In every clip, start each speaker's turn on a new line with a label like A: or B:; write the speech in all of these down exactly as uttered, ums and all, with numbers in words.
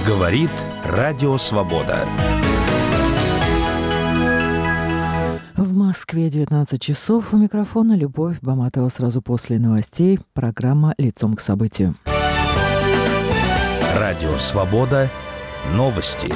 A: Говорит Радио Свобода.
B: В Москве девятнадцать часов. У микрофона Любовь Баматова. Сразу после новостей программа «Лицом к событию».
A: Радио Свобода. Новости.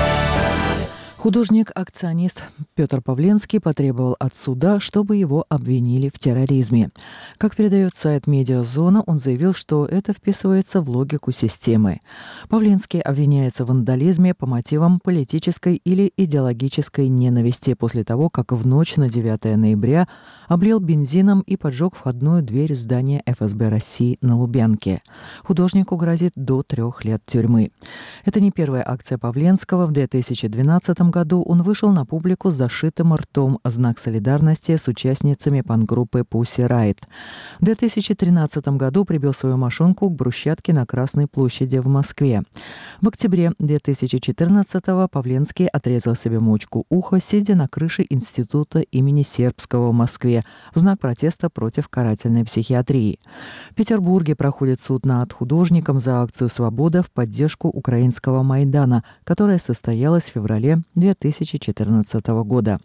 B: Художник-акционист Петр Павленский потребовал от суда, чтобы его обвинили в терроризме. Как передает сайт «Медиазона», он заявил, что это вписывается в логику системы. Павленский обвиняется в вандализме по мотивам политической или идеологической ненависти после того, как в ночь на девятое ноября облил бензином и поджег входную дверь здания эф эс бэ России на Лубянке. Художнику грозит до трех лет тюрьмы. Это не первая акция Павленского. В две тысячи двенадцатом году он вышел на публику с зашитым ртом, знак солидарности с участницами панк-группы Pussy Riot. В две тысячи тринадцатом году прибил свою машинку к брусчатке на Красной площади в Москве. В октябре две тысячи четырнадцатого Павленский отрезал себе мочку уха, сидя на крыше института имени Сербского в Москве в знак протеста против карательной психиатрии. В Петербурге проходит суд над художником за акцию «Свобода» в поддержку украинского Майдана, которая состоялась в феврале две тысячи четырнадцатого года.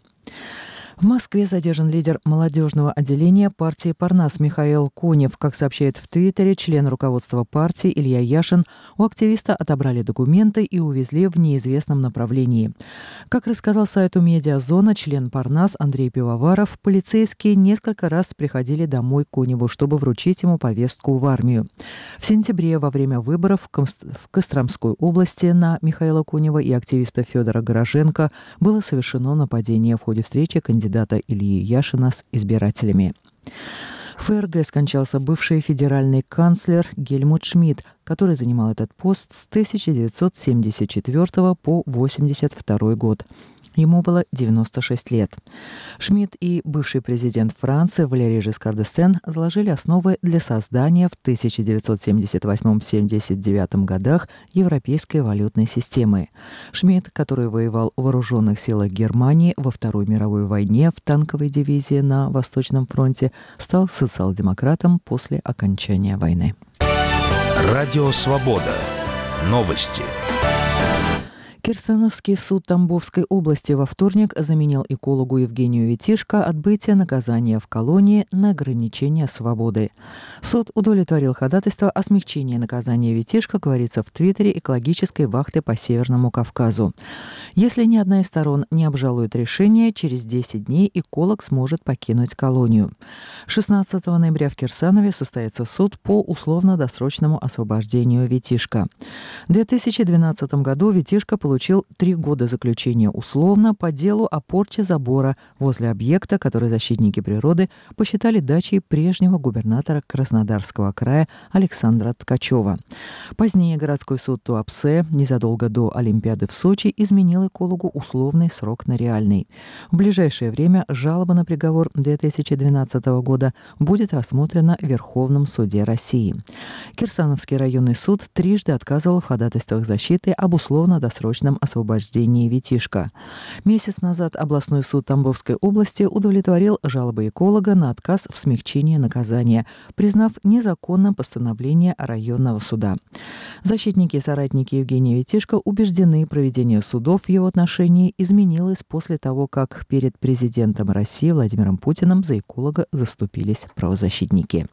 B: В Москве задержан лидер молодежного отделения партии «Парнас» Михаил Конев. Как сообщает в Твиттере член руководства партии Илья Яшин, у активиста отобрали документы и увезли в неизвестном направлении. Как рассказал сайту «Медиазона» член «Парнас» Андрей Пивоваров, полицейские несколько раз приходили домой к Коневу, чтобы вручить ему повестку в армию. В сентябре во время выборов в Костромской области на Михаила Конева и активиста Федора Гороженко было совершено нападение в ходе встречи кандидата Ильи Яшина с избирателями. В эф эр гэ скончался бывший федеральный канцлер Гельмут Шмидт, который занимал этот пост с тысяча девятьсот семьдесят четвёртого по восемьдесят второй год. Ему было девяносто шесть лет. Шмидт и бывший президент Франции Валерий Жискар д'Эстен заложили основы для создания в тысяча девятьсот семьдесят восьмом — семьдесят девятом годах европейской валютной системы. Шмидт, который воевал в вооруженных силах Германии во Второй мировой войне в танковой дивизии на Восточном фронте, стал социал-демократом после окончания войны.
A: Радио Свобода. Новости.
B: Кирсановский суд Тамбовской области во вторник заменил экологу Евгению Витишко отбытие наказания в колонии на ограничение свободы. Суд удовлетворил ходатайство о смягчении наказания Витишко, говорится в Твиттере экологической вахты по Северному Кавказу. Если ни одна из сторон не обжалует решение, через десять дней эколог сможет покинуть колонию. шестнадцатого ноября в Кирсанове состоится суд по условно-досрочному освобождению Витишко. В две тысячи двенадцатом году Витишко получил получил три года заключения условно по делу о порче забора возле объекта, который защитники природы посчитали дачей прежнего губернатора Краснодарского края Александра Ткачева. Позднее городской суд Туапсе незадолго до Олимпиады в Сочи изменил экологу условный срок на реальный. В ближайшее время жалоба на приговор две тысячи двенадцатого года будет рассмотрена в Верховном суде России. Кирсановский районный суд трижды отказывал в ходатайствах защиты об условно-досрочном освобождении Витишко. Месяц назад областной суд Тамбовской области удовлетворил жалобы эколога на отказ в смягчении наказания, признав незаконным постановление районного суда. Защитники и соратники Евгения Витишко убеждены, проведение судов в его отношении изменилось после того, как перед президентом России Владимиром Путиным за эколога заступились правозащитники.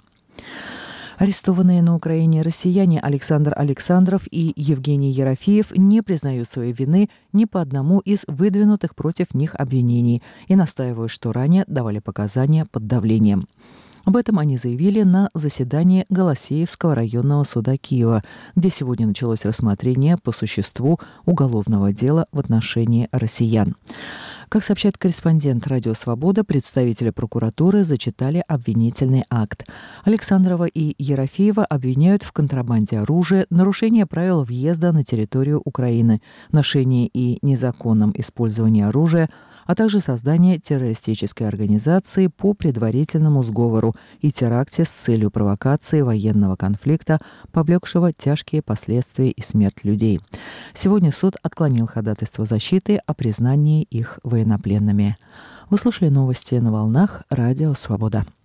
B: Арестованные на Украине россияне Александр Александров и Евгений Ерофеев не признают своей вины ни по одному из выдвинутых против них обвинений и настаивают, что ранее давали показания под давлением. Об этом они заявили на заседании Голосеевского районного суда Киева, где сегодня началось рассмотрение по существу уголовного дела в отношении россиян. Как сообщает корреспондент «Радио Свобода», представители прокуратуры зачитали обвинительный акт. Александрова и Ерофеева обвиняют в контрабанде оружия, нарушении правил въезда на территорию Украины, ношении и незаконном использовании оружия, а также создание террористической организации по предварительному сговору и теракте с целью провокации военного конфликта, повлекшего тяжкие последствия и смерть людей. Сегодня суд отклонил ходатайство защиты о признании их военнопленными. Вы слушали новости на волнах Радио Свобода.